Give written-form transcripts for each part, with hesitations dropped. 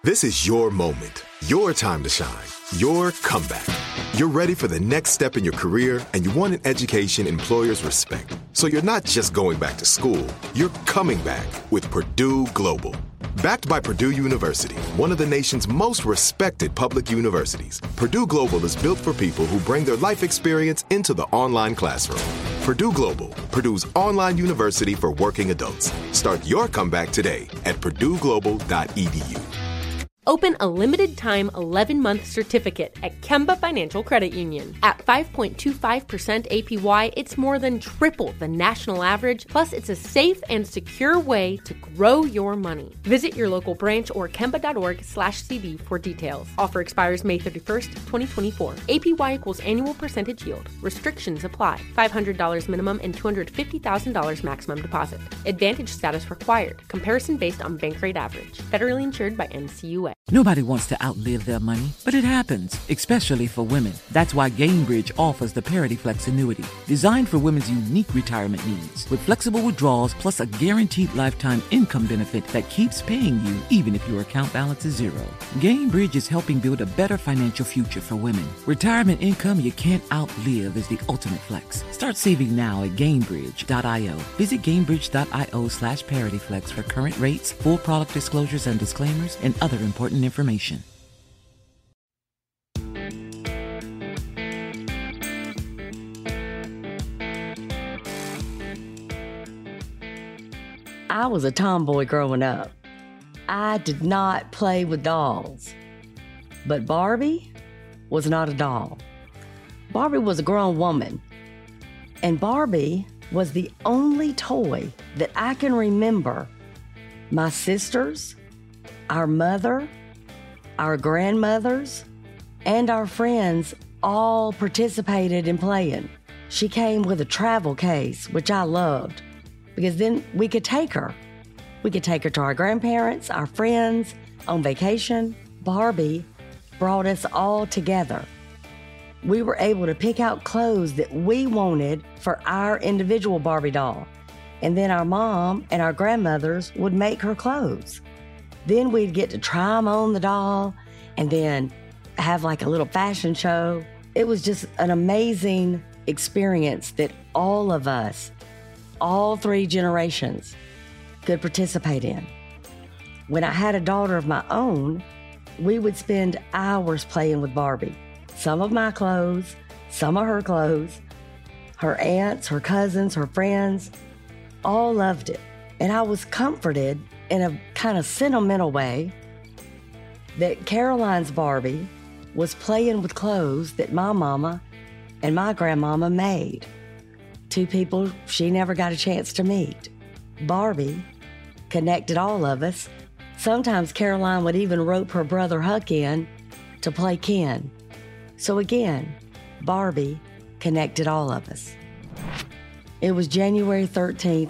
This is your moment, your time to shine, your comeback. You're ready for the next step in your career, and you want an education employers respect. So you're not just going back to school, you're coming back with Purdue Global. Backed by Purdue University, one of the nation's most respected public universities, Purdue Global is built for people who bring their life experience into the online classroom. Purdue Global, Purdue's online university for working adults. Start your comeback today at purdueglobal.edu. Open a limited-time 11-month certificate at Kemba Financial Credit Union. At 5.25% APY, it's more than triple the national average, plus it's a safe and secure way to grow your money. Visit your local branch or kemba.org/cb for details. Offer expires May 31st, 2024. APY equals annual percentage yield. Restrictions apply. $500 minimum and $250,000 maximum deposit. Advantage status required. Comparison based on bank rate average. Federally insured by NCUA. Nobody wants to outlive their money, but it happens, especially for women. That's why Gainbridge offers the Parity Flex annuity, designed for women's unique retirement needs, with flexible withdrawals plus a guaranteed lifetime income benefit that keeps paying you even if your account balance is zero. Gainbridge is helping build a better financial future for women. Retirement income you can't outlive is the ultimate flex. Start saving now at Gainbridge.io. Visit Gainbridge.io/ParityFlex for current rates, full product disclosures and disclaimers, and other important information. I was a tomboy growing up. I did not play with dolls. But Barbie was not a doll. Barbie was a grown woman. And Barbie was the only toy that I can remember my sisters, our mother, our grandmothers, and our friends all participated in playing. She came with a travel case, which I loved, because then we could take her. We could take her to our grandparents, our friends, on vacation. Barbie brought us all together. We were able to pick out clothes that we wanted for our individual Barbie doll. And then our mom and our grandmothers would make her clothes. Then we'd get to try them on the doll and then have like a little fashion show. It was just an amazing experience that all of us, all three generations, could participate in. When I had a daughter of my own, we would spend hours playing with Barbie. Some of my clothes, some of her clothes, her aunts, her cousins, her friends, all loved it. And I was comforted in a kind of sentimental way that Caroline's Barbie was playing with clothes that my mama and my grandmama made. Two people she never got a chance to meet. Barbie connected all of us. Sometimes Caroline would even rope her brother Huck in to play Ken. So again, Barbie connected all of us. It was January 13th,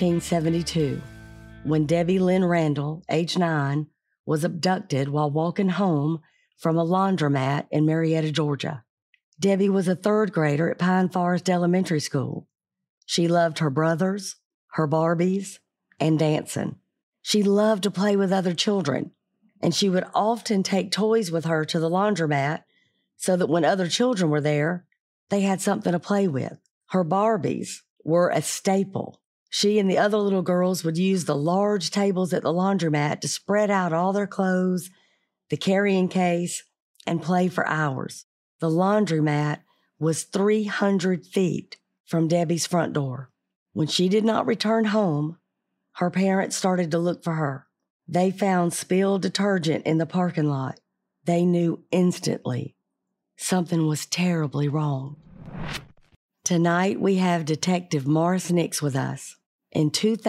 1972, when Debbie Lynn Randall, age 9, was abducted while walking home from a laundromat in Marietta, Georgia. Debbie was a third grader at Pine Forest Elementary School. She loved her brothers, her Barbies, and dancing. She loved to play with other children, and she would often take toys with her to the laundromat so that when other children were there, they had something to play with. Her Barbies were a staple. She and the other little girls would use the large tables at the laundromat to spread out all their clothes, the carrying case, and play for hours. The laundromat was 300 feet from Debbie's front door. When she did not return home, her parents started to look for her. They found spilled detergent in the parking lot. They knew instantly something was terribly wrong. Tonight, we have Detective Morris Nix with us. In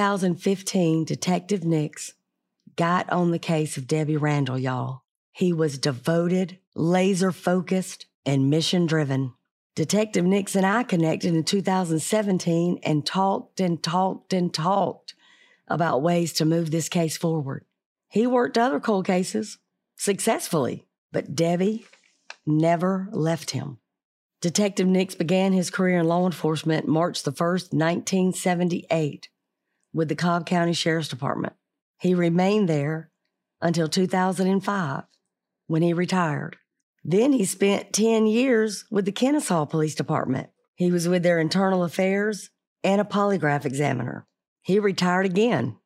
2015, Detective Nix got on the case of Debbie Randall, y'all. He was devoted, laser-focused, and mission-driven. Detective Nix and I connected in 2017 and talked about ways to move this case forward. He worked other cold cases successfully, but Debbie never left him. Detective Nix began his career in law enforcement March the 1st, 1978, with the Cobb County Sheriff's Department. He remained there until 2005 when he retired. Then he spent 10 years with the Kennesaw Police Department. He was with their internal affairs and a polygraph examiner. He retired again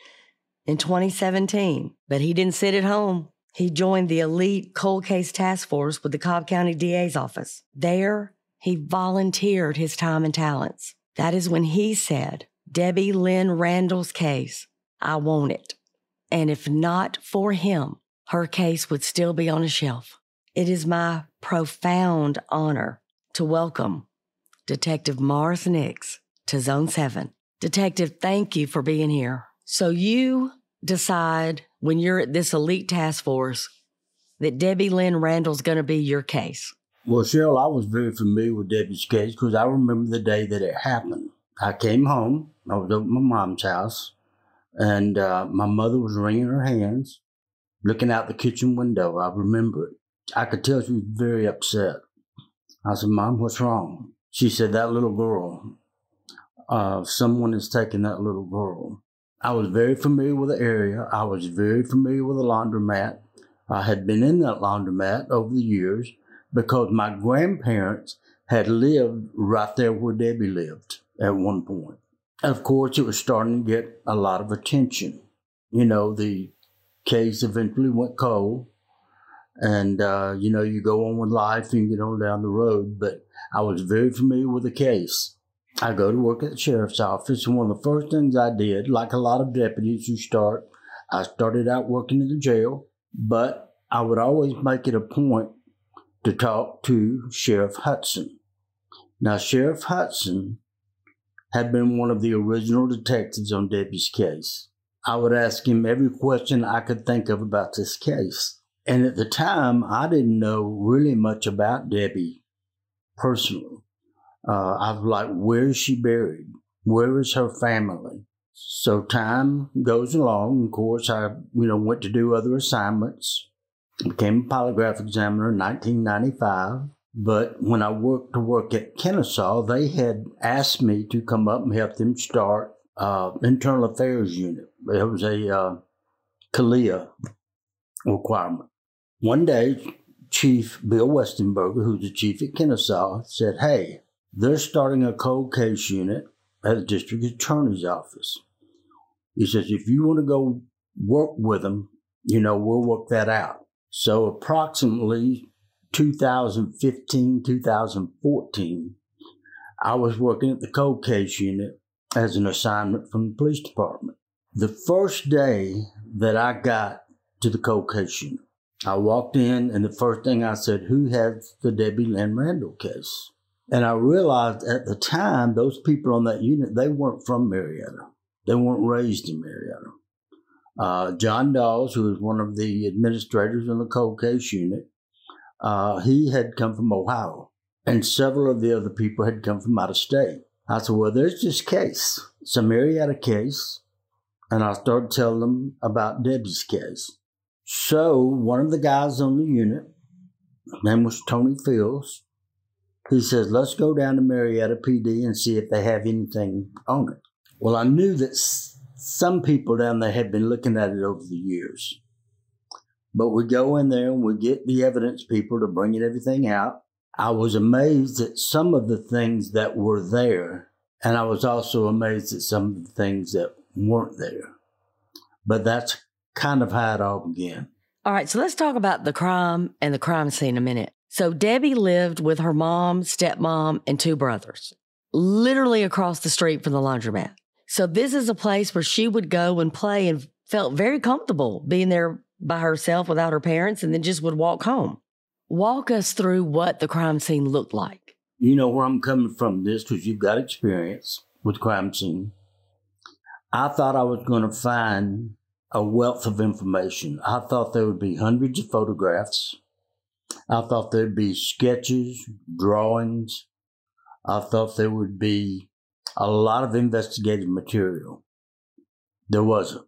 in 2017, but he didn't sit at home. He joined the elite cold case task force with the Cobb County DA's office. There, he volunteered his time and talents. That is when he said, Debbie Lynn Randall's case, I want it. And if not for him, her case would still be on a shelf. It is my profound honor to welcome Detective Morris Nix to Zone 7. Detective, thank you for being here. So you decide when you're at this elite task force that Debbie Lynn Randall's going to be your case. Well, Cheryl, I was very familiar with Debbie's case because I remember the day that it happened. I came home. I was at my mom's house, and my mother was wringing her hands, looking out the kitchen window. I remember it. I could tell she was very upset. I said, Mom, what's wrong? She said, that little girl. Someone has taken that little girl. I was very familiar with the area. I was very familiar with the laundromat. I had been in that laundromat over the years because my grandparents had lived right there where Debbie lived at one point. Of course, it was starting to get a lot of attention. You know, the case eventually went cold. And, you go on with life and get on down the road. But I was very familiar with the case. I go to work at the sheriff's office, and one of the first things I did, like a lot of deputies who I started out working in the jail, but I would always make it a point to talk to Sheriff Hudson. Now, Sheriff Hudson had been one of the original detectives on Debbie's case. I would ask him every question I could think of about this case. And at the time, I didn't know really much about Debbie personally. I was like, where is she buried? Where is her family? So time goes along. Of course, I, went to do other assignments. Became a polygraph examiner in 1995. But when I work at Kennesaw, they had asked me to come up and help them start internal affairs unit. It was a CALEA requirement. One day, Chief Bill Westenberger, who's the chief at Kennesaw, said, hey, they're starting a cold case unit at the district attorney's office. He says, if you want to go work with them, we'll work that out. So approximately 2015, 2014, I was working at the cold case unit as an assignment from the police department. The first day that I got to the cold case unit, I walked in, and the first thing I said, who has the Debbie Lynn Randall case? And I realized at the time, those people on that unit, they weren't from Marietta. They weren't raised in Marietta. John Dawes, who was one of the administrators in the cold case unit, he had come from Ohio. And several of the other people had come from out of state. I said, well, there's this case. It's a Marietta case. And I started telling them about Debbie's case. So one of the guys on the unit, his name was Tony Fields, he says, let's go down to Marietta PD and see if they have anything on it. Well, I knew that some people down there had been looking at it over the years. But we go in there and we get the evidence people to bring everything out. I was amazed at some of the things that were there, and I was also amazed at some of the things that weren't there. But that's kind of how it all began. All right, so let's talk about the crime and the crime scene a minute. So Debbie lived with her mom, stepmom, and two brothers, literally across the street from the laundromat. So this is a place where she would go and play and felt very comfortable being there by herself without her parents, and then just would walk home. Walk us through what the crime scene looked like. You know where I'm coming from this, because you've got experience with crime scene. I thought I was going to find a wealth of information. I thought there would be hundreds of photographs. I thought there'd be sketches, drawings. I thought there would be a lot of investigative material. There wasn't.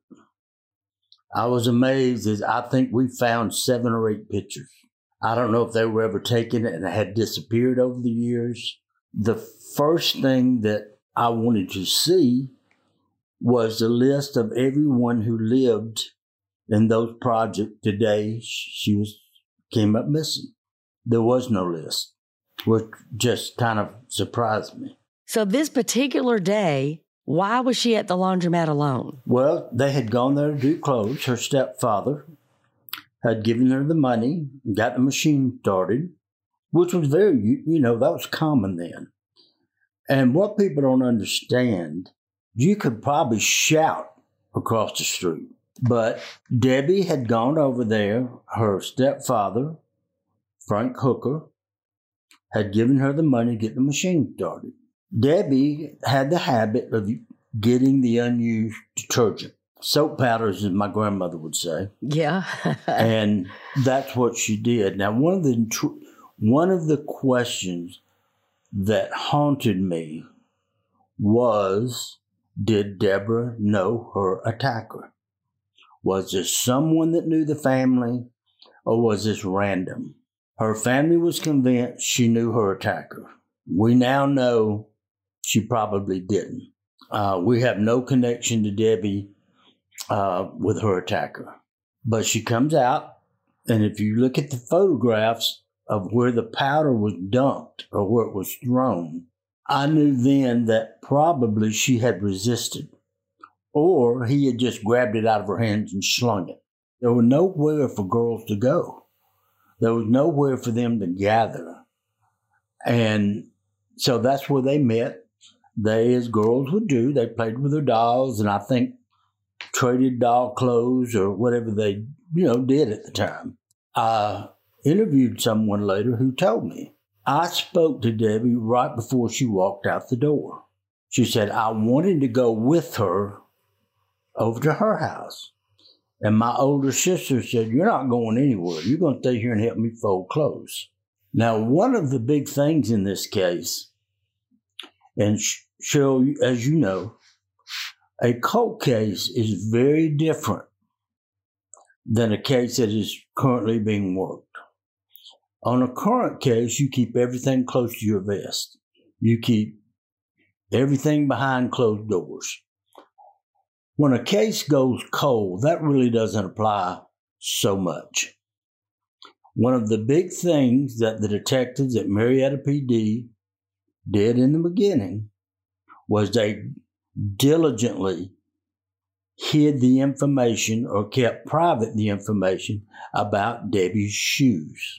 I was amazed as I think we found 7 or 8 pictures. I don't know if they were ever taken and had disappeared over the years. The first thing that I wanted to see was the list of everyone who lived in those projects today, she came up missing. There was no list, which just kind of surprised me. So this particular day, why was she at the laundromat alone? Well, they had gone there to do clothes. Her stepfather had given her the money, got the machine started, which was very, that was common then. And what people don't understand, you could probably shout across the street. But Debbie had gone over there. Her stepfather, Frank Hooker, had given her the money to get the machine started. Debbie had the habit of getting the unused detergent. Soap powders, as my grandmother would say. Yeah. And that's what she did. Now, one of the questions that haunted me was, did Deborah know her attacker? Was this someone that knew the family, or was this random? Her family was convinced she knew her attacker. We now know she probably didn't. We have no connection to Debbie with her attacker. But she comes out, and if you look at the photographs of where the powder was dumped or where it was thrown, I knew then that probably she had resisted, or he had just grabbed it out of her hands and slung it. There was nowhere for girls to go. There was nowhere for them to gather. And so that's where they met. They, as girls would do, they played with their dolls, and I think traded doll clothes or whatever they, did at the time. I interviewed someone later who told me, I spoke to Debbie right before she walked out the door. She said, I wanted to go with her over to her house. And my older sister said, you're not going anywhere. You're going to stay here and help me fold clothes. Now, one of the big things in this case, and Cheryl, as you know, a cold case is very different than a case that is currently being worked. On a current case, you keep everything close to your vest. You keep everything behind closed doors. When a case goes cold, that really doesn't apply so much. One of the big things that the detectives at Marietta PD did in the beginning was they diligently hid the information or kept private the information about Debbie's shoes.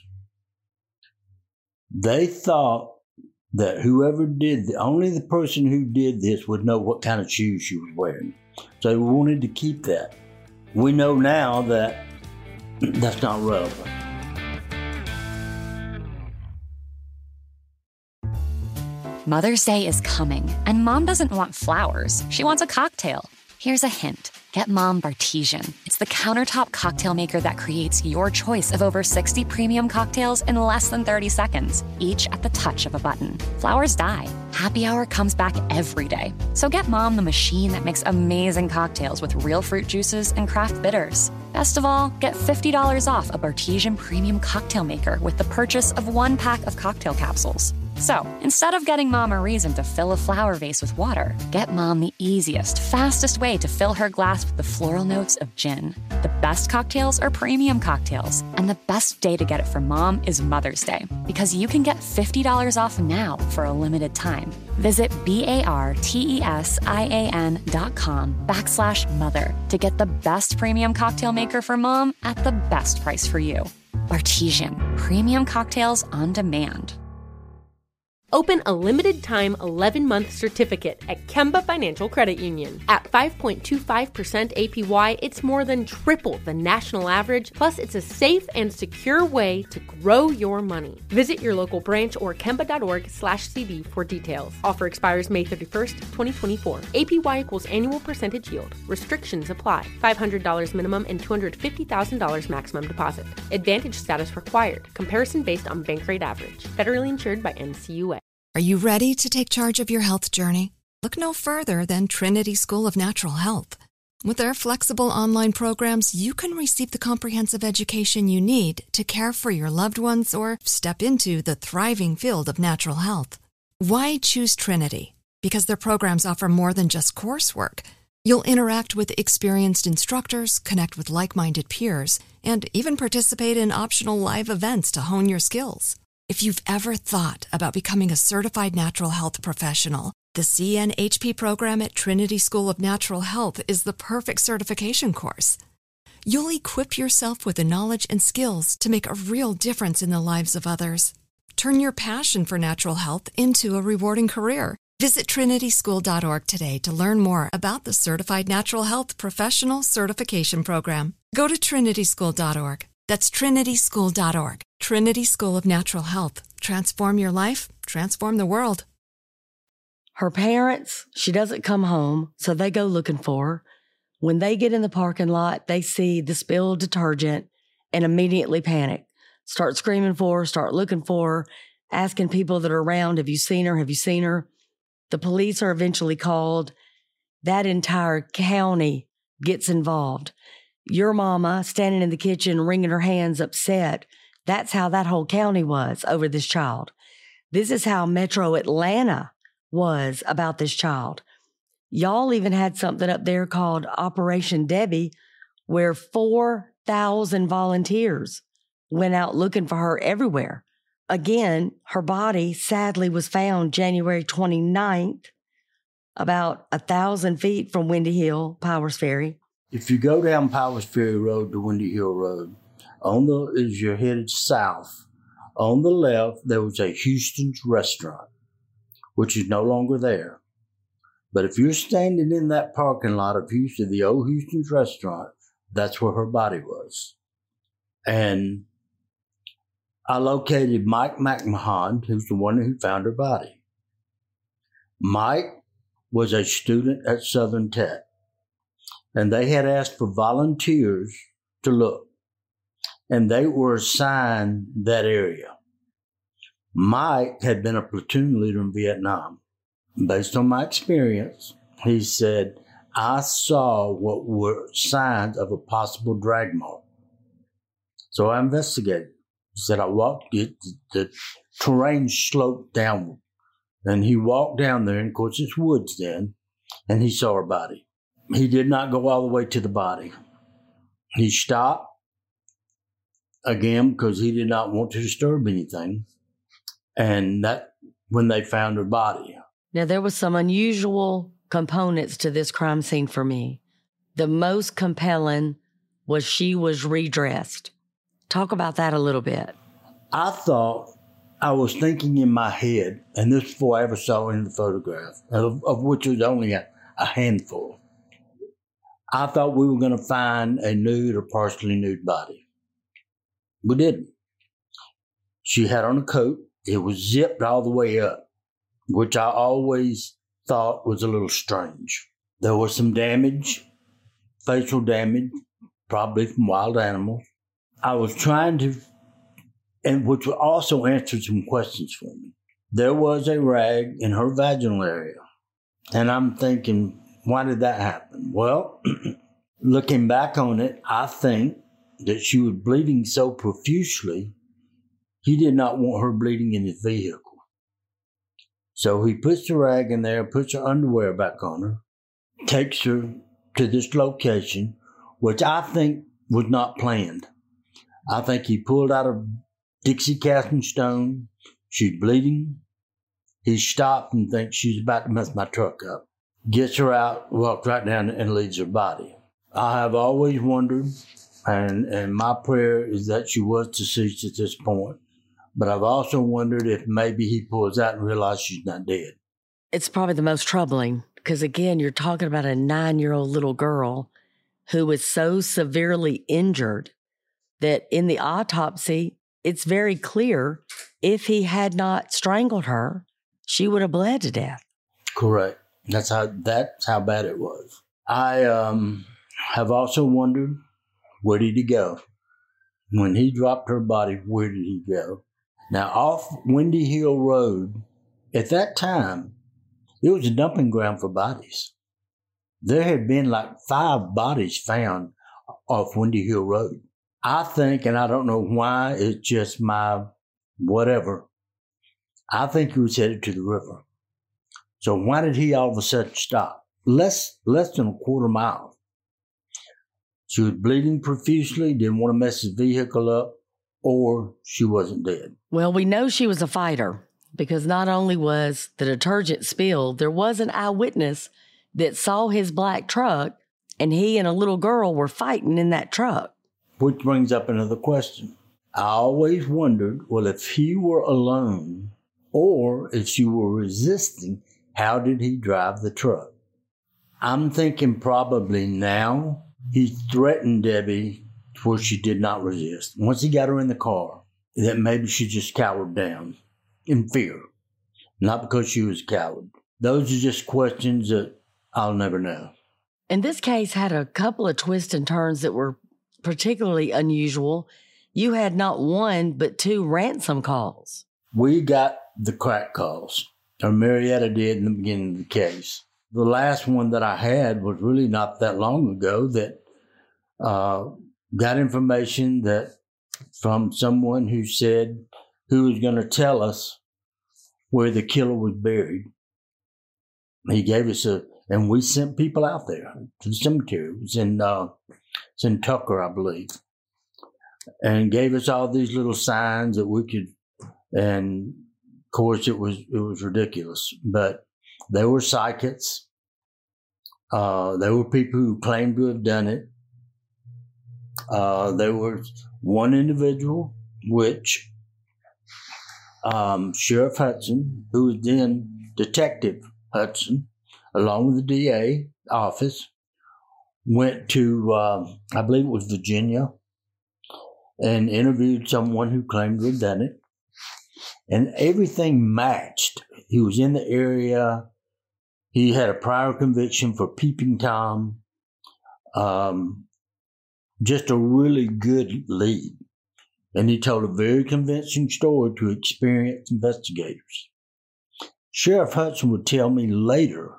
They thought that whoever only the person who did this would know what kind of shoes she was wearing. So they wanted to keep that. We know now that that's not relevant. Mother's Day is coming, and Mom doesn't want flowers. She wants a cocktail. Here's a hint. Get Mom Bartesian. It's the countertop cocktail maker that creates your choice of over 60 premium cocktails in less than 30 seconds, each at the touch of a button. Flowers die. Happy Hour comes back every day. So get Mom the machine that makes amazing cocktails with real fruit juices and craft bitters. Best of all, get $50 off a Bartesian premium cocktail maker with the purchase of 1 pack of cocktail capsules. So, instead of getting Mom a reason to fill a flower vase with water, get Mom the easiest, fastest way to fill her glass with the floral notes of gin. The best cocktails are premium cocktails, and the best day to get it for Mom is Mother's Day, because you can get $50 off now for a limited time. Visit BARTESIAN.com/mother to get the best premium cocktail maker for Mom at the best price for you. Bartesian, premium cocktails on demand. Open a limited-time 11-month certificate at Kemba Financial Credit Union. At 5.25% APY, it's more than triple the national average, plus it's a safe and secure way to grow your money. Visit your local branch or kemba.org/CD for details. Offer expires May 31st, 2024. APY equals annual percentage yield. Restrictions apply. $500 minimum and $250,000 maximum deposit. Advantage status required. Comparison based on bank rate average. Federally insured by NCUA. Are you ready to take charge of your health journey? Look no further than Trinity School of Natural Health. With their flexible online programs, you can receive the comprehensive education you need to care for your loved ones or step into the thriving field of natural health. Why choose Trinity? Because their programs offer more than just coursework. You'll interact with experienced instructors, connect with like-minded peers, and even participate in optional live events to hone your skills. If you've ever thought about becoming a certified natural health professional, the CNHP program at Trinity School of Natural Health is the perfect certification course. You'll equip yourself with the knowledge and skills to make a real difference in the lives of others. Turn your passion for natural health into a rewarding career. Visit trinityschool.org today to learn more about the Certified Natural Health Professional Certification Program. Go to trinityschool.org. That's trinityschool.org. Trinity School of Natural Health. Transform your life, transform the world. Her parents, she doesn't come home, so they go looking for her. When they get in the parking lot, they see the spilled detergent and immediately panic. Start screaming for her, start looking for her, asking people that are around, have you seen her? Have you seen her? The police are eventually called. That entire county gets involved. Your mama standing in the kitchen, wringing her hands, upset. That's how that whole county was over this child. This is how Metro Atlanta was about this child. Y'all even had something up there called Operation Debbie, where 4,000 volunteers went out looking for her everywhere. Again, her body sadly was found January 29th, about 1,000 feet from Windy Hill, Powers Ferry. If you go down Powers Ferry Road to Windy Hill Road, as you're headed south, on the left, there was a Houston's restaurant, which is no longer there. But if you're standing in that parking lot of Houston, the old Houston's restaurant, that's where her body was. And I located Mike McMahon, who's the one who found her body. Mike was a student at Southern Tech, and they had asked for volunteers to look, and they were assigned that area. Mike had been a platoon leader in Vietnam. Based on my experience, he said, I saw what were signs of a possible drag mark. So I investigated. He said, I walked it, the terrain sloped downward. And he walked down there, and of course it's woods then, and he saw her body. He did not go all the way to the body. He stopped, again, because he did not want to disturb anything. And that when they found her body. Now, there was some unusual components to this crime scene for me. The most compelling was she was redressed. Talk about that a little bit. I was thinking in my head, and this before I ever saw any of the photograph, of which was only a handful. I thought we were going to find a nude or partially nude body. We didn't. She had on a coat. It was zipped all the way up, which I always thought was a little strange. There was some damage, facial damage, probably from wild animals. I was trying to, and which also answered some questions for me. There was a rag in her vaginal area, and I'm thinking, why did that happen? Well, looking back on it, I think that she was bleeding so profusely, he did not want her bleeding in his vehicle. So he puts the rag in there, puts her underwear back on her, takes her to this location, which I think was not planned. I think he pulled out a Dixie casting stone. She's bleeding. He stopped and thinks she's about to mess my truck up. Gets her out, walks right down and leaves her body. I have always wondered, and my prayer is that she was deceased at this point. But I've also wondered if maybe he pulls out and realizes she's not dead. It's probably the most troubling because, again, you're talking about a 9-year-old little girl who was so severely injured that in the autopsy, it's very clear if he had not strangled her, she would have bled to death. Correct. That's how bad it was. I have also wondered, where did he go? When he dropped her body, where did he go? Now, off Windy Hill Road, at that time, it was a dumping ground for bodies. There had been like 5 bodies found off Windy Hill Road. I think, and I don't know why, it's just my whatever, I think he was headed to the river. So why did he all of a sudden stop? less than a quarter mile. She was bleeding profusely, didn't want to mess his vehicle up, or she wasn't dead. Well, we know she was a fighter because not only was the detergent spilled, there was an eyewitness that saw his black truck, and he and a little girl were fighting in that truck. Which brings up another question. I always wondered, well, if he were alone or if she were resisting, how did he drive the truck? I'm thinking probably now he threatened Debbie where she did not resist. Once he got her in the car, that maybe she just cowered down in fear, not because she was a coward. Those are just questions that I'll never know. And this case had a couple of twists and turns that were particularly unusual. You had not one, but 2 ransom calls. We got the crack calls, or Marietta did in the beginning of the case. The last one that I had was really not that long ago that got information that from someone who said who was going to tell us where the killer was buried. He gave us and we sent people out there to the cemetery. It's in Tucker, I believe, and gave us all these little signs that we could. And of course, it was ridiculous, but they were psychics. There were people who claimed to have done it. There was one individual, which Sheriff Hudson, who was then Detective Hudson, along with the DA office, went to, I believe it was Virginia, and interviewed someone who claimed to have done it. And everything matched. He was in the area. He had a prior conviction for peeping Tom. Just a really good lead. And he told a very convincing story to experienced investigators. Sheriff Hudson would tell me later,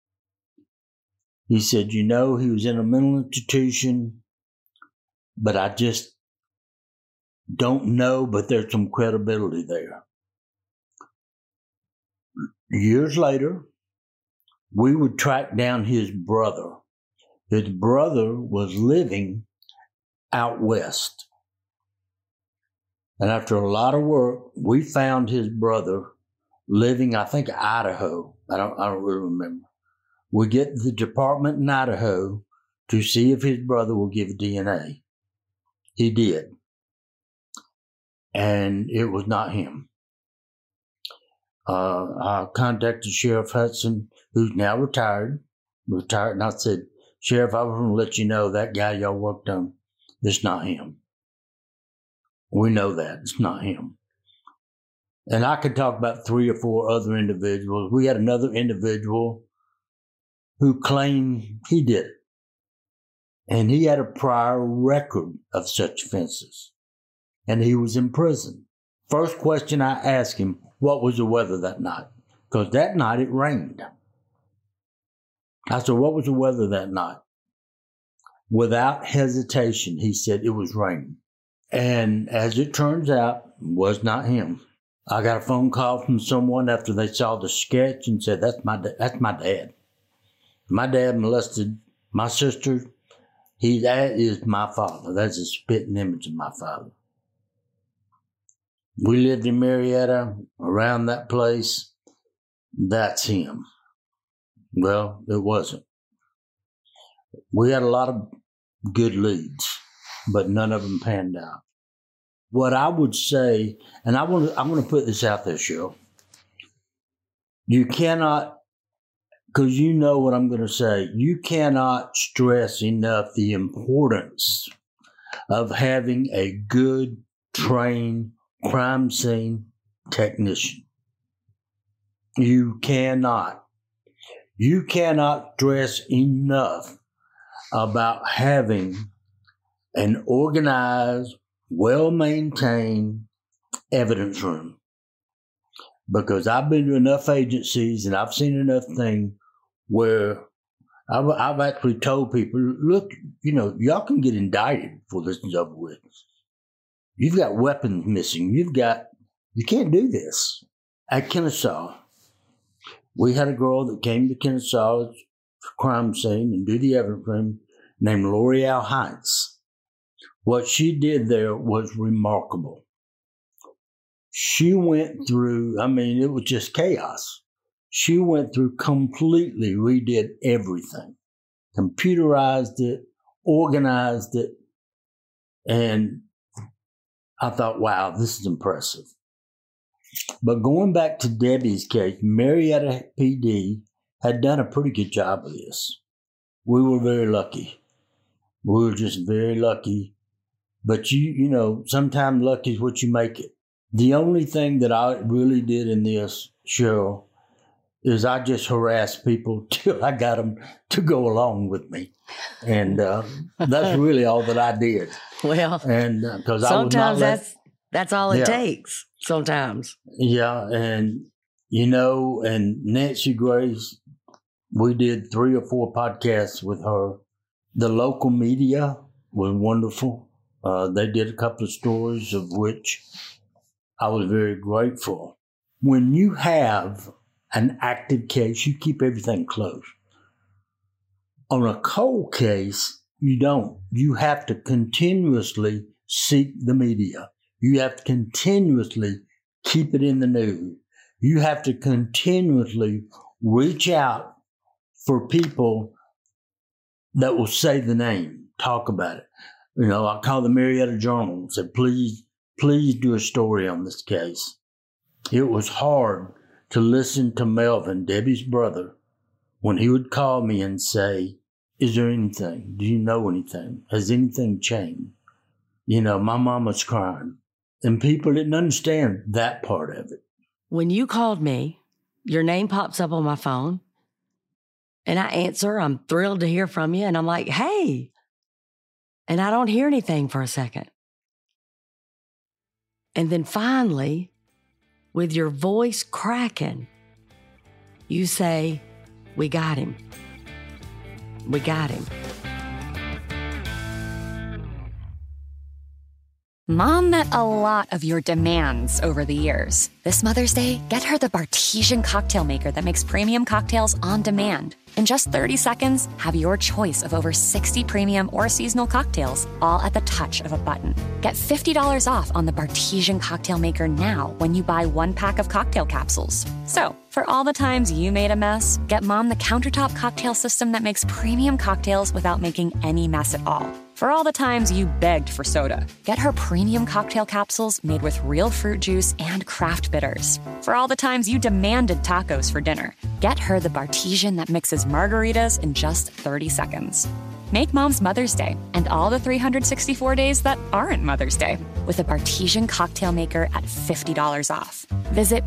he said, he was in a mental institution, but I just don't know, but there's some credibility there. Years later, we would track down his brother. His brother was living out west. And after a lot of work, we found his brother living, I think, Idaho. I don't really remember. We get the department in Idaho to see if his brother will give DNA. He did. And it was not him. I contacted Sheriff Hudson, who's now retired, and I said, Sheriff, I was going to let you know that guy y'all worked on, it's not him. We know that. It's not him. And I could talk about 3 or 4 other individuals. We had another individual who claimed he did it. And he had a prior record of such offenses. And he was in prison. First question I asked him, what was the weather that night? Because that night it rained. I said, what was the weather that night? Without hesitation, he said it was raining. And as it turns out, it was not him. I got a phone call from someone after they saw the sketch and said, that's my dad. My dad molested my sister. That is my father. That's a spitting image of my father. We lived in Marietta, around that place. That's him. Well, it wasn't. We had a lot of good leads, but none of them panned out. What I would say, and I'm going to put this out there, Cheryl. You cannot, because you know what I'm going to say, you cannot stress enough the importance of having a good, trained crime scene technician. You cannot stress enough about having an organized, well-maintained evidence room. Because I've been to enough agencies and I've seen enough things where I've actually told people, look, y'all can get indicted before this is over with. You've got weapons missing. You can't do this. At Kennesaw, we had a girl that came to Kennesaw crime scene and do the evidence named L'Oreal Heights. What she did there was remarkable. She went through, it was just chaos. She went through, completely redid everything, computerized it, organized it, and I thought, wow, this is impressive. But going back to Debbie's case, Marietta PD had done a pretty good job of this. We were very lucky. We were just very lucky. But you know, sometimes luck is what you make it. The only thing that I really did in this, Cheryl, is I just harassed people till I got them to go along with me. And that's really all that I did. Well, and because sometimes that's all it takes. Sometimes. Yeah, and you know, and Nancy Grace, we did 3 or 4 podcasts with her. The local media was wonderful. They did a couple of stories of which I was very grateful. When you have an active case, you keep everything close. On a cold case, you don't. You have to continuously seek the media. You have to continuously keep it in the news. You have to continuously reach out for people that will say the name, talk about it. You know, I called the Marietta Journal and said, please do a story on this case. It was hard to listen to Melvin, Debbie's brother, when he would call me and say, is there anything? Do you know anything? Has anything changed? You know, my mama's crying. And people didn't understand that part of it. When you called me, your name pops up on my phone, and I answer. I'm thrilled to hear from you, and I'm like, hey. And I don't hear anything for a second. And then finally, with your voice cracking, you say, we got him. We got him. Mom met a lot of your demands over the years. This Mother's Day, get her the Bartesian cocktail maker that makes premium cocktails on demand. In just 30 seconds, have your choice of over 60 premium or seasonal cocktails, all at the touch of a button. Get $50 off on the Bartesian cocktail maker now when you buy 1 pack of cocktail capsules. So, for all the times you made a mess, get Mom the countertop cocktail system that makes premium cocktails without making any mess at all. For all the times you begged for soda, get her premium cocktail capsules made with real fruit juice and craft bitters. For all the times you demanded tacos for dinner, get her the Bartesian that mixes margaritas in just 30 seconds. Make Mom's Mother's Day and all the 364 days that aren't Mother's Day with a Bartesian cocktail maker at $50 off. Visit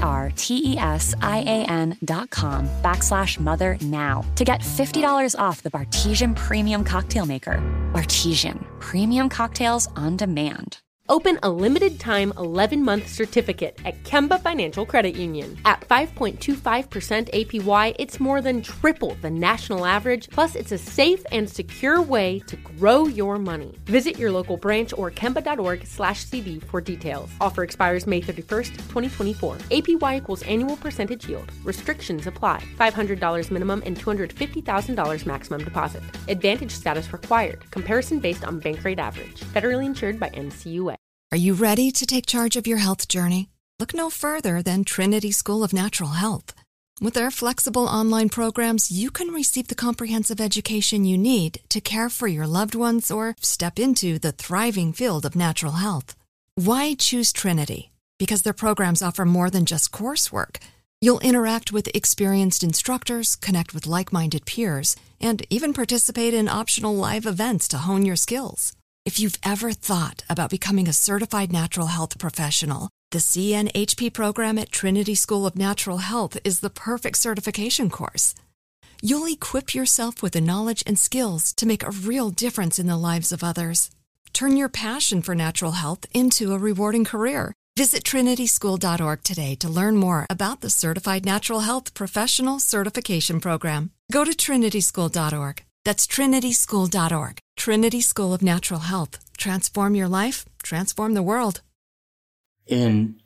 BARTESIAN.com/mother now to get $50 off the Bartesian Premium Cocktail Maker. Bartesian, premium cocktails on demand. Open a limited-time 11-month certificate at Kemba Financial Credit Union. At 5.25% APY, it's more than triple the national average, plus it's a safe and secure way to grow your money. Visit your local branch or kemba.org/CD for details. Offer expires May 31st, 2024. APY equals annual percentage yield. Restrictions apply. $500 minimum and $250,000 maximum deposit. Advantage status required. Comparison based on bank rate average. Federally insured by NCUA. Are you ready to take charge of your health journey? Look no further than Trinity School of Natural Health. With their flexible online programs, you can receive the comprehensive education you need to care for your loved ones or step into the thriving field of natural health. Why choose Trinity? Because their programs offer more than just coursework. You'll interact with experienced instructors, connect with like-minded peers, and even participate in optional live events to hone your skills. If you've ever thought about becoming a certified natural health professional, the CNHP program at Trinity School of Natural Health is the perfect certification course. You'll equip yourself with the knowledge and skills to make a real difference in the lives of others. Turn your passion for natural health into a rewarding career. Visit trinityschool.org today to learn more about the Certified Natural Health Professional Certification Program. Go to trinityschool.org. That's trinityschool.org. Trinity School of Natural Health. Transform your life, transform the world. In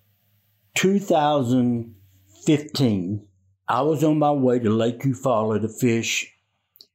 2015, I was on my way to Lake Eufaula to fish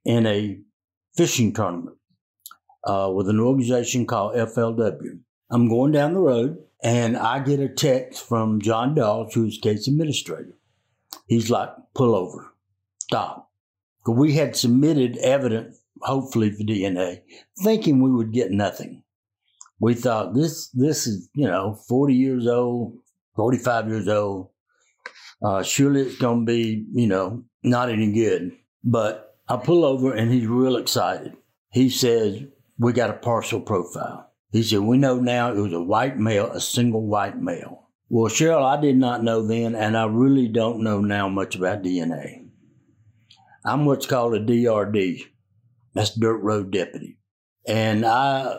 in a fishing tournament with an organization called FLW. I'm going down the road, and I get a text from John Dawes, who's case administrator. He's like, pull over, stop. Because we had submitted evidence, hopefully for DNA, thinking we would get nothing. We thought this is, 40 years old, 45 years old. Surely it's going to be, not any good. But I pull over, and he's real excited. He says, we got a partial profile. He said, we know now it was a white male, a single white male. Well, Cheryl, I did not know then, and I really don't know now much about DNA. I'm what's called a DRD. That's Dirt Road Deputy. And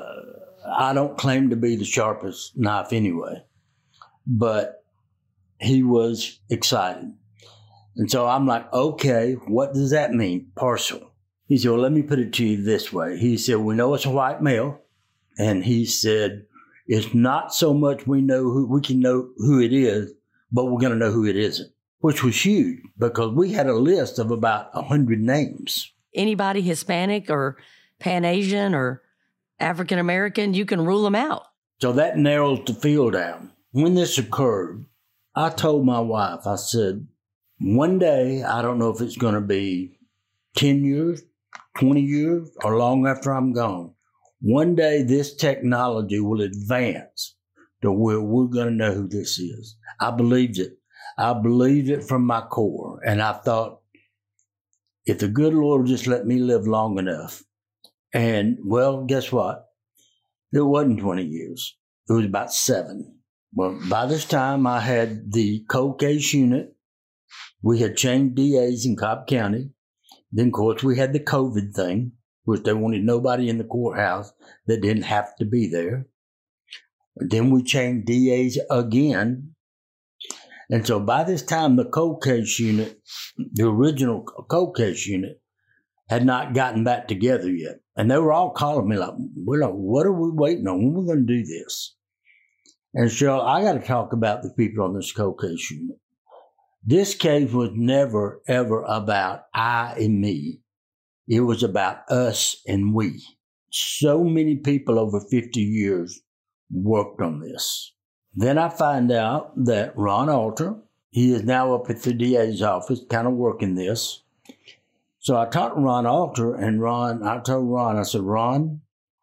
I don't claim to be the sharpest knife anyway. But he was excited. And so I'm like, okay, what does that mean, partial? He said, well, let me put it to you this way. He said, we know it's a white male. And he said, it's not so much we can know who it is, but we're going to know who it isn't, which was huge because we had a list of about 100 names. Anybody Hispanic or Pan-Asian or African-American, you can rule them out. So that narrows the field down. When this occurred, I told my wife, I said, one day, I don't know if it's going to be 10 years, 20 years, or long after I'm gone. One day, this technology will advance to where we're going to know who this is. I believed it. I believed it from my core. And I thought, if the good Lord would just let me live long enough. And, well, guess what? It wasn't 20 years. It was about 7. Well, by this time, I had the cold case unit. We had changed DAs in Cobb County. Then, of course, we had the COVID thing, which they wanted nobody in the courthouse that didn't have to be there. Then we changed DAs again. And so by this time, the cold case unit, the original cold case unit, had not gotten back together yet. And they were all calling me like, what are we waiting on? When are we going to do this? And Cheryl, I got to talk about the people on this cold case unit. This case was never, ever about I and me. It was about us and we. So many people over 50 years worked on this. Then I find out that Ron Alter, he is now up at the DA's office, kind of working this. So I talked to Ron Alter, and I told Ron, I said, Ron,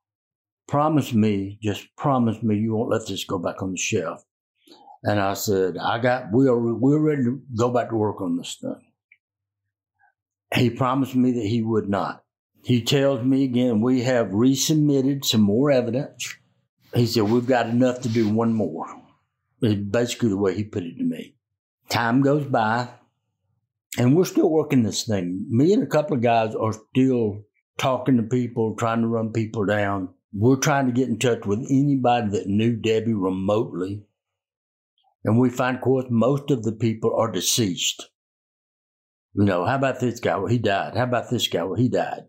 just promise me you won't let this go back on the shelf. And I said, we're ready to go back to work on this thing. He promised me that he would not. He tells me again, we have resubmitted some more evidence. He said, we've got enough to do one more. It's basically the way he put it to me. Time goes by, and we're still working this thing. Me and a couple of guys are still talking to people, trying to run people down. We're trying to get in touch with anybody that knew Debbie remotely. And we find, of course, most of the people are deceased. How about this guy? Well, he died. How about this guy? Well, he died.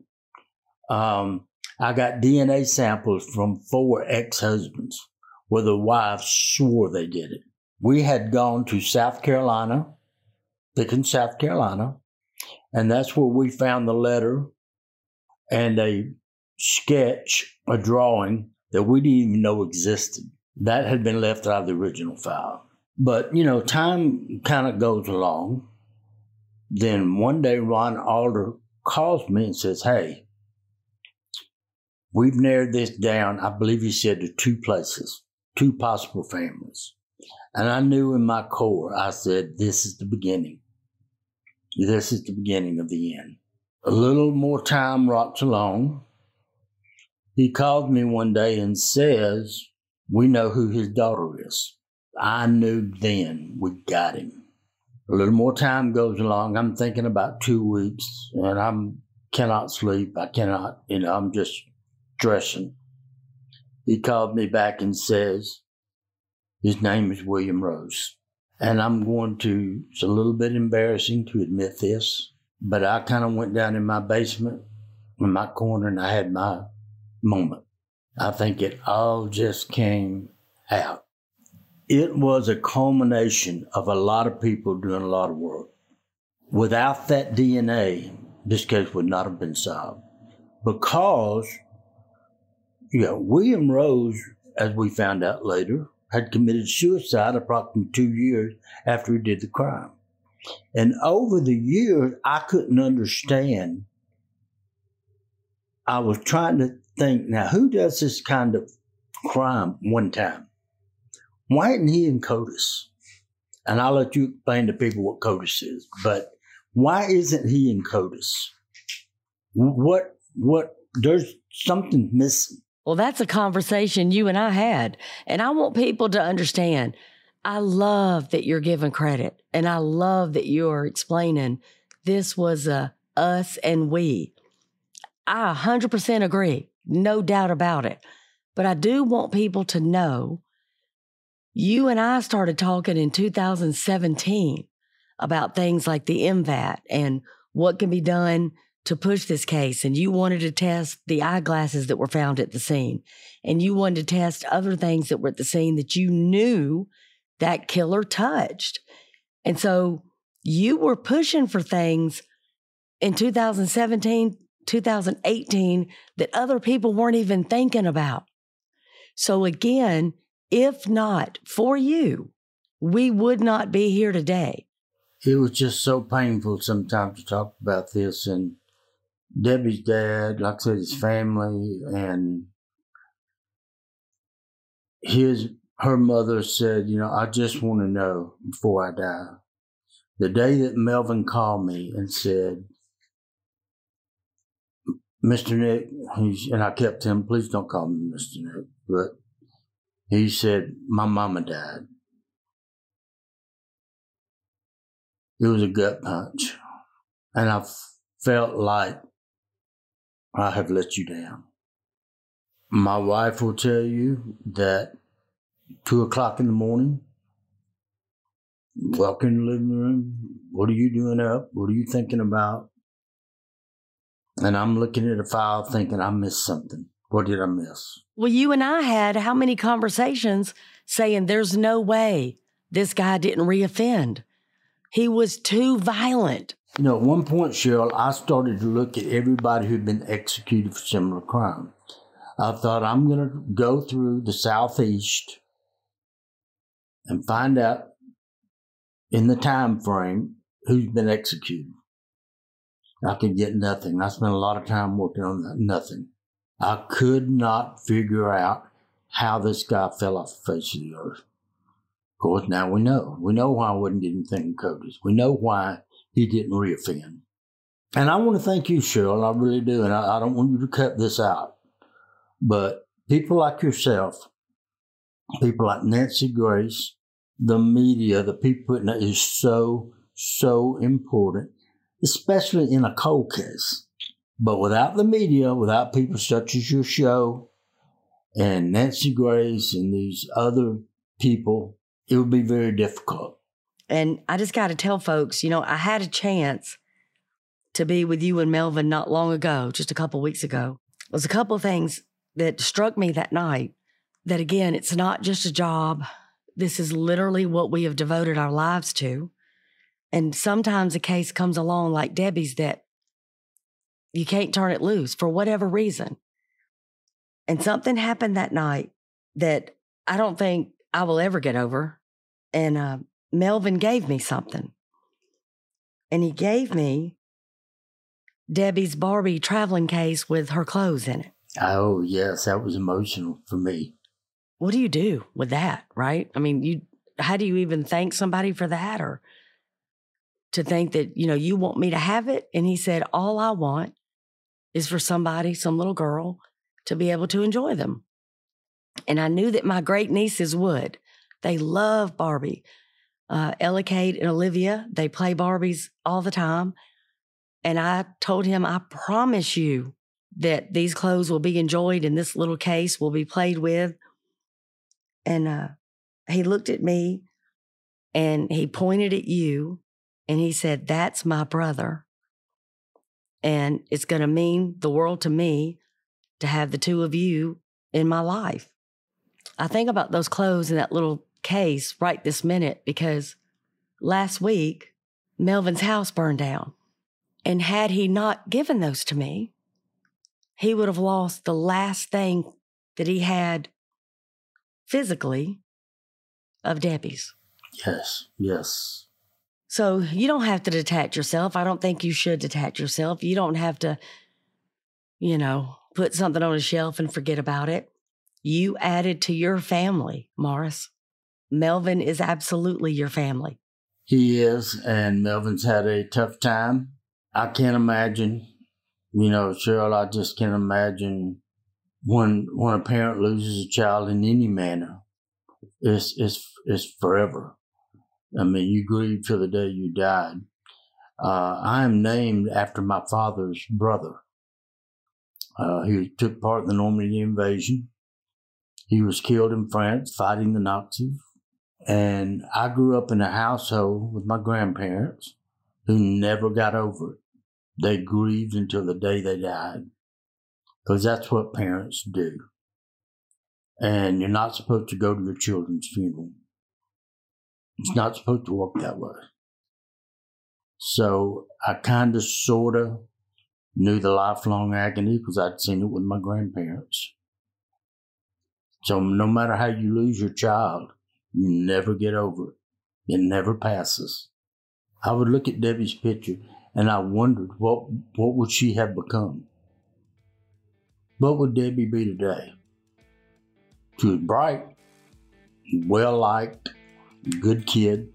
I got DNA samples from 4 ex-husbands where the wives swore they did it. We had gone to South Carolina, Pickens, South Carolina, and that's where we found the letter and a sketch, a drawing that we didn't even know existed. That had been left out of the original file. But, time kind of goes along. Then one day, Ron Alter calls me and says, hey, we've narrowed this down, I believe he said, to 2 places, 2 possible families. And I knew in my core, I said, this is the beginning. This is the beginning of the end. A little more time rocks along. He called me one day and says, we know who his daughter is. I knew then we got him. A little more time goes along. I'm thinking about 2 weeks, and I cannot sleep. I cannot, I'm just stressing. He called me back and says, his name is William Rose. And it's a little bit embarrassing to admit this, but I kind of went down in my basement, in my corner, and I had my moment. I think it all just came out. It was a culmination of a lot of people doing a lot of work. Without that DNA, this case would not have been solved. Because, William Rose, as we found out later, had committed suicide approximately 2 years after he did the crime. And over the years, I couldn't understand. I was trying to think, now, who does this kind of crime one time? Why isn't he in CODIS? And I'll let you explain to people what CODIS is, but why isn't he in CODIS? There's something missing. Well, that's a conversation you and I had. And I want people to understand, I love that you're giving credit. And I love that you're explaining this was a us and we. I 100% agree. No doubt about it. But I do want people to know, you and I started talking in 2017 about things like the MVAT and what can be done to push this case. And you wanted to test the eyeglasses that were found at the scene. And you wanted to test other things that were at the scene that you knew that killer touched. And so you were pushing for things in 2017, 2018 that other people weren't even thinking about. So again, if not for you, we would not be here today. It was just so painful sometimes to talk about this. And Debbie's dad, like I said, his family, and her mother said, I just want to know before I die. The day that Melvin called me and said, Mr. Nick, and I kept him, please don't call me Mr. Nick, but he said, my mama died. It was a gut punch. And I felt like I have let you down. My wife will tell you that 2:00 in the morning, walk in the living room, what are you doing up? What are you thinking about? And I'm looking at a file thinking I missed something. What did I miss? Well, you and I had how many conversations saying there's no way this guy didn't reoffend. He was too violent. At one point, Cheryl, I started to look at everybody who'd been executed for similar crime. I thought, I'm going to go through the Southeast and find out in the time frame who's been executed. I could get nothing. I spent a lot of time working on that. Nothing. I could not figure out how this guy fell off the face of the earth. Of course, now we know. We know why I wasn't getting thinking CODIS. We know why he didn't reoffend. And I want to thank you, Cheryl. I really do. And I don't want you to cut this out. But people like yourself, people like Nancy Grace, the media, the people putting it is so, so important, especially in a cold case. But without the media, without people such as your show and Nancy Grace and these other people, it would be very difficult. And I just got to tell folks, I had a chance to be with you and Melvin not long ago, just a couple weeks ago. There was a couple of things that struck me that night that, again, it's not just a job. This is literally what we have devoted our lives to. And sometimes a case comes along like Debbie's that you can't turn it loose for whatever reason. And something happened that night that I don't think I will ever get over. And Melvin gave me something. And he gave me Debbie's Barbie traveling case with her clothes in it. Oh, yes, that was emotional for me. What do you do with that, right? I mean, how do you even thank somebody for that, or to think that, you want me to have it? And he said, all I want is for somebody, some little girl, to be able to enjoy them. And I knew that my great nieces would. They love Barbie. Ella Kate and Olivia, they play Barbies all the time. And I told him, I promise you that these clothes will be enjoyed and this little case will be played with. And he looked at me and he pointed at you and he said, that's my brother. And it's going to mean the world to me to have the two of you in my life. I think about those clothes in that little case right this minute because last week, Melvin's house burned down. And had he not given those to me, he would have lost the last thing that he had physically of Debbie's. Yes, yes. So you don't have to detach yourself. I don't think you should detach yourself. You don't have to, put something on a shelf and forget about it. You added to your family, Morris. Melvin is absolutely your family. He is, and Melvin's had a tough time. I can't imagine, Cheryl, I just can't imagine when a parent loses a child in any manner. It's forever. I mean, you grieve till the day you died. I am named after my father's brother. He took part in the Normandy invasion. He was killed in France fighting the Nazis. And I grew up in a household with my grandparents who never got over it. They grieved until the day they died. Because that's what parents do. And you're not supposed to go to your children's funeral. It's not supposed to work that way. So I kind of, sort of knew the lifelong agony because I'd seen it with my grandparents. So no matter how you lose your child, you never get over it. It never passes. I would look at Debbie's picture and I wondered what would she have become? What would Debbie be today? She was bright, well-liked, good kid.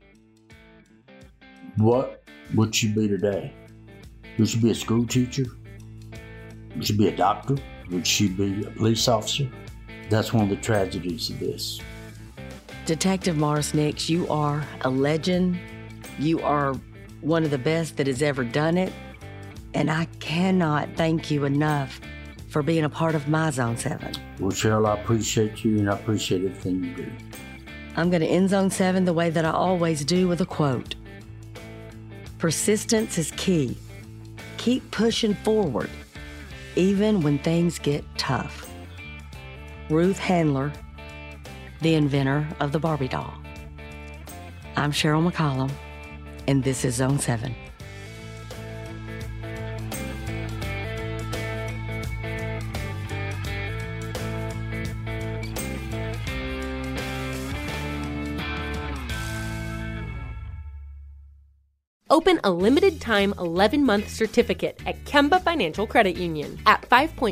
What would she be today? Would she be a school teacher? Would she be a doctor? Would she be a police officer? That's one of the tragedies of this. Detective Morris Nix, you are a legend. You are one of the best that has ever done it. And I cannot thank you enough for being a part of my Zone 7. Well, Cheryl, I appreciate you and I appreciate everything you do. I'm going to end Zone 7 the way that I always do, with a quote. Persistence is key. Keep pushing forward, even when things get tough. Ruth Handler, the inventor of the Barbie doll. I'm Cheryl McCollum, and this is Zone 7. Open a limited-time 11-month certificate at Kemba Financial Credit Union. At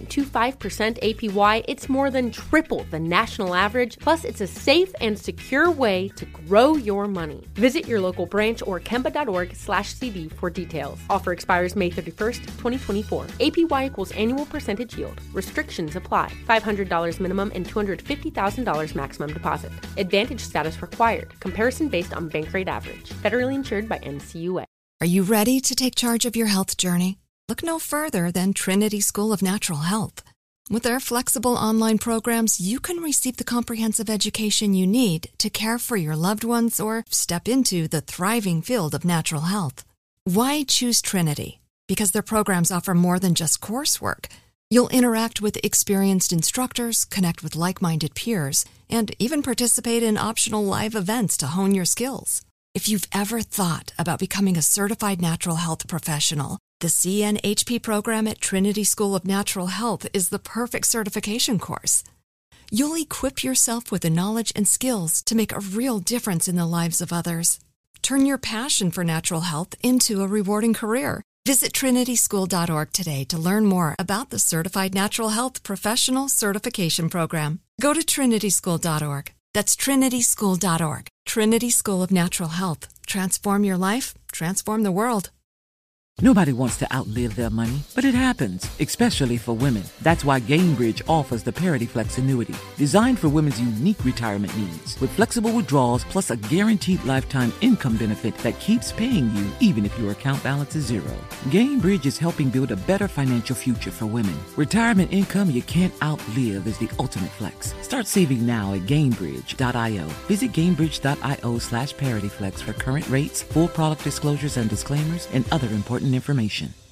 5.25% APY, it's more than triple the national average, plus it's a safe and secure way to grow your money. Visit your local branch or kemba.org/CD for details. Offer expires May 31st, 2024. APY equals annual percentage yield. Restrictions apply. $500 minimum and $250,000 maximum deposit. Advantage status required. Comparison based on bank rate average. Federally insured by NCUA. Are you ready to take charge of your health journey? Look no further than Trinity School of Natural Health. With their flexible online programs, you can receive the comprehensive education you need to care for your loved ones or step into the thriving field of natural health. Why choose Trinity? Because their programs offer more than just coursework. You'll interact with experienced instructors, connect with like-minded peers, and even participate in optional live events to hone your skills. If you've ever thought about becoming a certified natural health professional, the CNHP program at Trinity School of Natural Health is the perfect certification course. You'll equip yourself with the knowledge and skills to make a real difference in the lives of others. Turn your passion for natural health into a rewarding career. Visit trinityschool.org today to learn more about the Certified Natural Health Professional Certification Program. Go to trinityschool.org. That's trinityschool.org. Trinity School of Natural Health. Transform your life, transform the world. Nobody wants to outlive their money, but it happens, especially for women. That's why Gainbridge offers the Parity Flex annuity, designed for women's unique retirement needs. With flexible withdrawals plus a guaranteed lifetime income benefit that keeps paying you even if your account balance is zero. Gainbridge is helping build a better financial future for women. Retirement income you can't outlive is the ultimate flex. Start saving now at Gainbridge.io. Visit Gainbridge.io/ParityFlex for current rates, full product disclosures and disclaimers, and other important information.